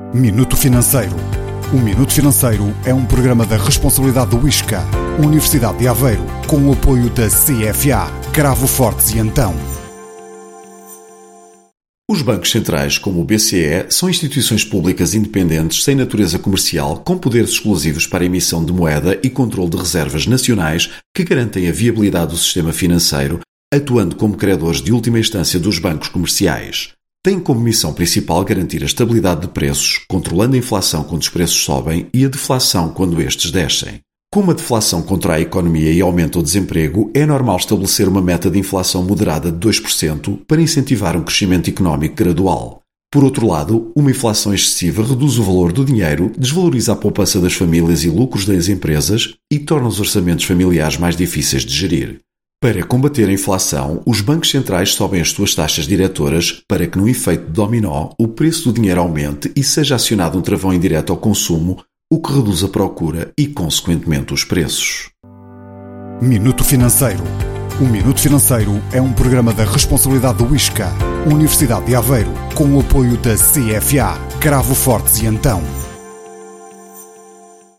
Minuto Financeiro. O Minuto Financeiro é um programa da responsabilidade do ISCA, Universidade de Aveiro, com o apoio da CFA, Cravo Fortes e Antão. Os bancos centrais, como o BCE, são instituições públicas independentes sem natureza comercial, com poderes exclusivos para a emissão de moeda e controle de reservas nacionais que garantem a viabilidade do sistema financeiro, atuando como credores de última instância dos bancos comerciais. Têm como missão principal garantir a estabilidade de preços, controlando a inflação quando os preços sobem e a deflação quando estes descem. Como a deflação contrai a economia e aumenta o desemprego, é normal estabelecer uma meta de inflação moderada de 2% para incentivar um crescimento económico gradual. Por outro lado, uma inflação excessiva reduz o valor do dinheiro, desvaloriza a poupança das famílias e lucros das empresas e torna os orçamentos familiares mais difíceis de gerir. Para combater a inflação, os bancos centrais sobem as suas taxas diretoras para que, no efeito de dominó, o preço do dinheiro aumente e seja acionado um travão indireto ao consumo, o que reduz a procura e, consequentemente, os preços. Minuto Financeiro. O Minuto Financeiro é um programa da responsabilidade do ISCA, Universidade de Aveiro, com o apoio da CFA, Cravo Fortes e Antão.